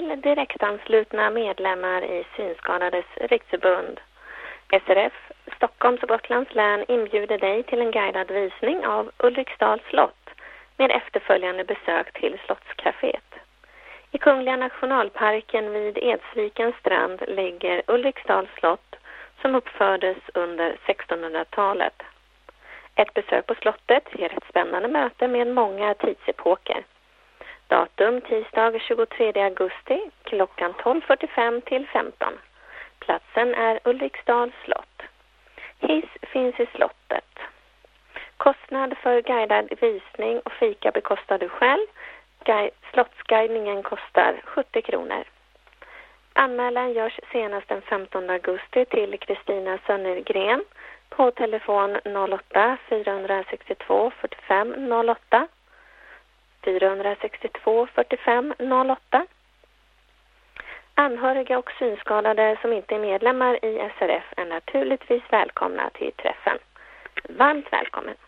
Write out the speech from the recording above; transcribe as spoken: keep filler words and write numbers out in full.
till direktanslutna medlemmar i Synskadades riksförbund. S R F Stockholms och Gotlands län inbjuder dig till en guidad visning av Ulriksdals slott med efterföljande besök till slottscaféet. I Kungliga nationalparken vid Edsvikens strand ligger Ulriksdals slott som uppfördes under sextonhundratalet. Ett besök på slottet ger ett spännande möte med många tidsepoker. Datum tisdag tjugotredje augusti klockan tolv fyrtiofem till femton. Platsen är Ulriksdals slott. Hiss finns i slottet. Kostnad för guidad visning och fika bekostar du själv. Guide, slottsguidningen kostar sjuttio kronor. Anmälan görs senast den femtonde augusti till Kristina Sönnergren på telefon noll åtta fyra sex två fyrtiofem noll åtta fyra sex två fyrtiofem noll åtta. Anhöriga och synskadade som inte är medlemmar i S R F är naturligtvis välkomna till träffen. Varmt välkommen!